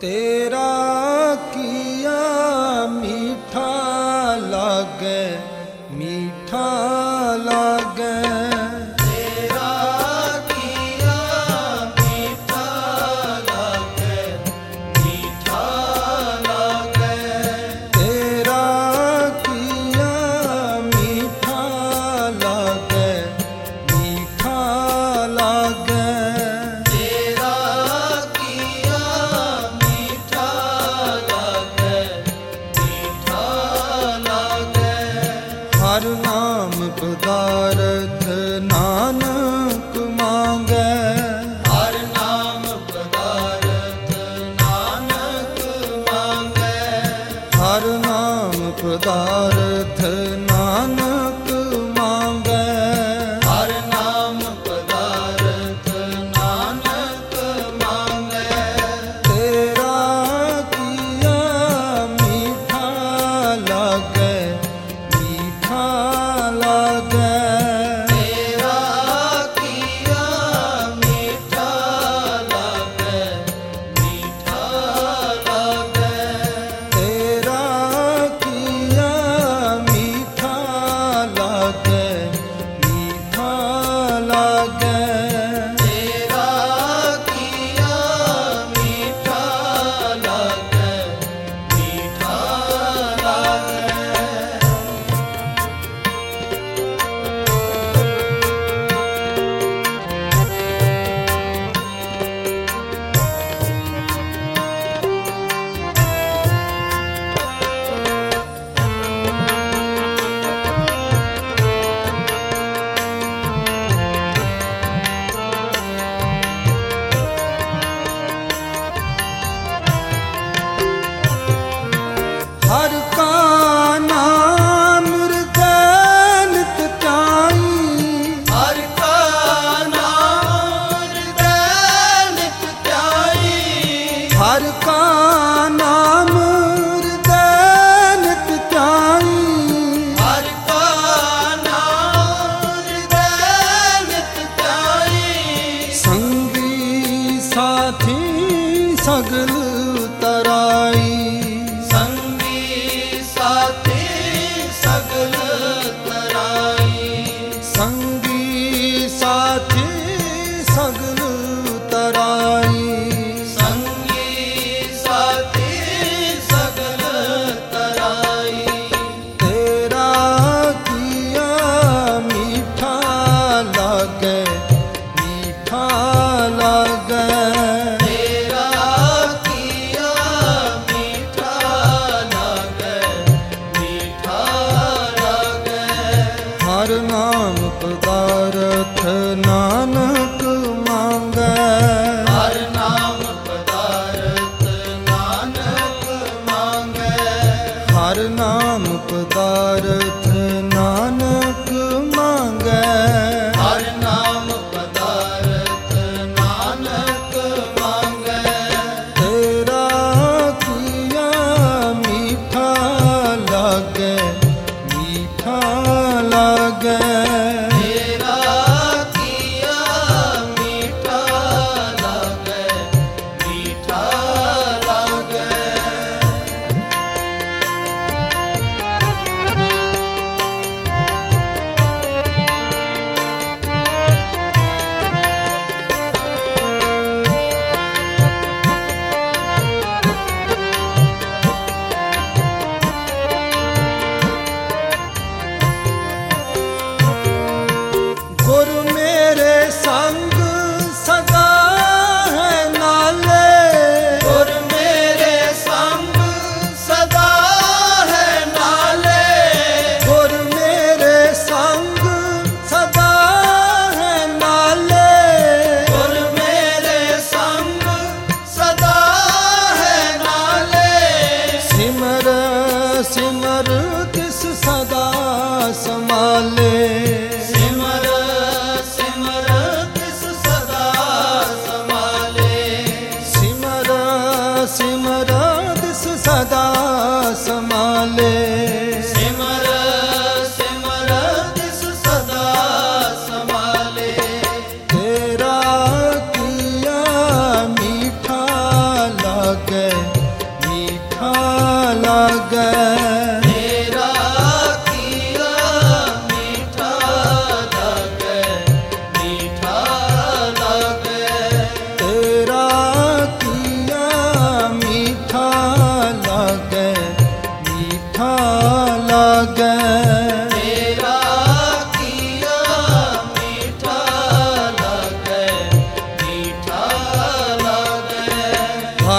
तेरा किया मीठा लागे, मीठा लागे। तेरा किया मीठा लागे, मीठा लागे। तेरा किया मीठा लागे, मीठा लागे। तेरा किया मीठा लागे, मीठा लागे। हर नाम पदार्थ नानक मांगे, हर नाम पदार्थ नानक मांगे। हर नाम पदार्थ नानक मांगे। हर नाम पदार्थ नानक मांगे। तेरा किया मीठा लागे, मीठा लागे। तेरा किया मीठा लागे, मीठा लागे। तेरा किया मीठा लागे, मीठा लागे। तेरा किया मीठा लागे, मीठा लागे। हर का नाम हृदय नित ध्याई, हर का नाम हृदय नित ध्याई। हर का नाम हृदय नित ध्याई। हर का नाम हृदय नित ध्याई। संगी साथी सगल तराई, संगी साथी सगल तराई। संगी साथी सगल तराई। संगी साथी सगल तराई। तेरा किया मीठा लागे, मीठा लागे। तेरा किया मीठा लागे, मीठा लागे। हर नाम पदार्थ नानक मांगे, हर नाम पदार्थ नानक मांगे। हर नाम पदार्थ नानक मांगे। हर नाम पदार्थ नानक मांगे। तेरा किया मीठा लागे, मीठा लागे। तेरा किया मीठा लागे, मीठा लागे। गुरु मेरे संग सदा है नाले, गुर मेरे संग सदा है नाले। गुरु मेरे संग सदा है नाले। गुर मेरे संग सदा है नाले। सिमर सिमर किस सदा संभाले, सिमर सिमर किस सदा संभाले। सिमर सिमर किस सदा संभाले। सिमर सिमर किस सदा संभाले। तेरा किया मीठा लागे,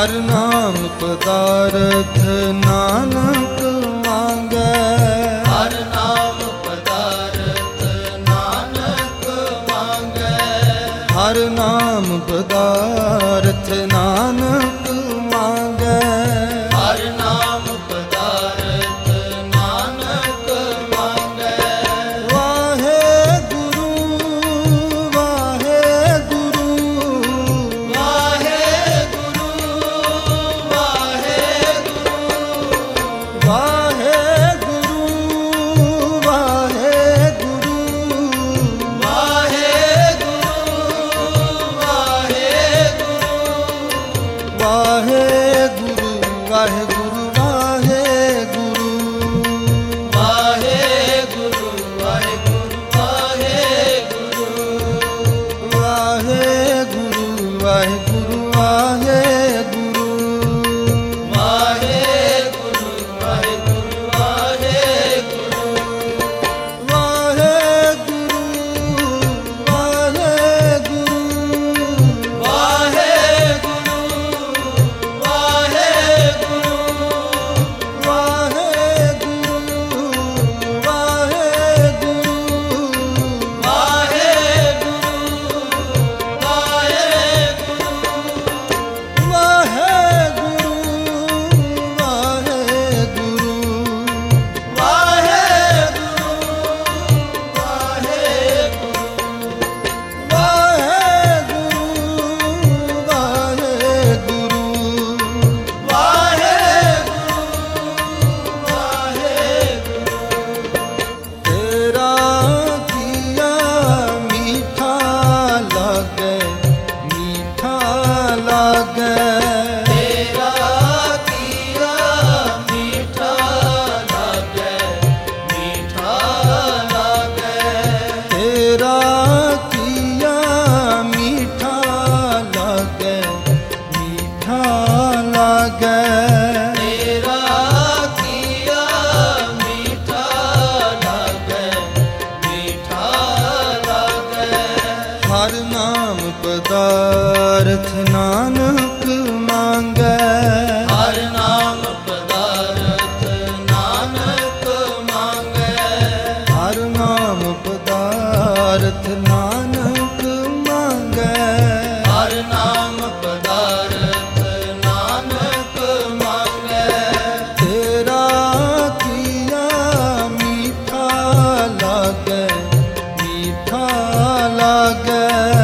ਹਰ ਨਾਮ ਪਦਾਰਥ ਨਾਨਕ ਮੰਗੈ। ਹਰ ਨਾਮ ਪਦਾਰਥ ਨਾਨਕ ਮੰਗੈ। ਹਰ ਨਾਮ ਪਦਾਰਥ ਨਾਨਕ ਮੰਗੈ। ਹਰ ਨਾਮ ਪਦਾਰਥ ਨਾਨਕ ਮੰਗੈ। ਵਾਹਿਗੁਰੂ ਵਾਹਿਗੁਰੂ ਵਾਹਿਗੁਰੂ ਵਾਹਿਗੁਰੂ ਵਾਹਿਗੁਰੂ ਵਾਹਿਗੁਰੂ ਵਾਹਿਗੁਰੂ ਵਾਹਿਗੁਰੂ ਵਾਹਿਗੁਰੂ ਵਾਹਿਗੁਰੂ ਵਾਹਿਗੁਰੂ ਵਾਹਿਗੁਰੂ ਵਾਹਿਗੁਰੂ ਵਾਹਿਗੁਰੂ ਵਾਹਿਗੁਰੂ ਵਾਹਿਗੁਰੂ ਵਾਹਿਗੁਰੂ ਪਦਾਰਥ ਨਾਨਕ ਮੰਗੈ। ਹਰ ਨਾਮ ਪਦਾਰਥ ਨਾਨਕ ਮੰਗੈ। ਹਰ ਨਾਮ ਪਦਾਰਥ ਨਾਨਕ ਮੰਗੈ। ਹਰ ਨਾਮ ਪਦਾਰਥ ਨਾਨਕ ਮੰਗੈ। ਤੇਰਾ ਕੀਆ ਮੀਠਾ ਲਾਗੈ, ਮੀਠਾ ਲਾਗੈ।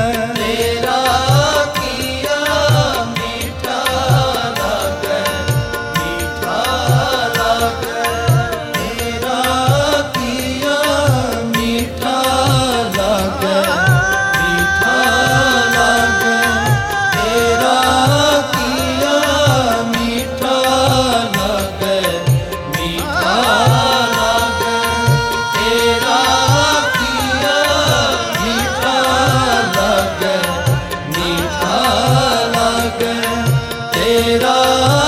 ਤੇਰਾ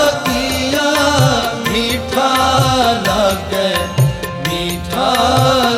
ਕੀਆ ਮੀਠਾ ਲਾਗੈ, ਮੀਠਾ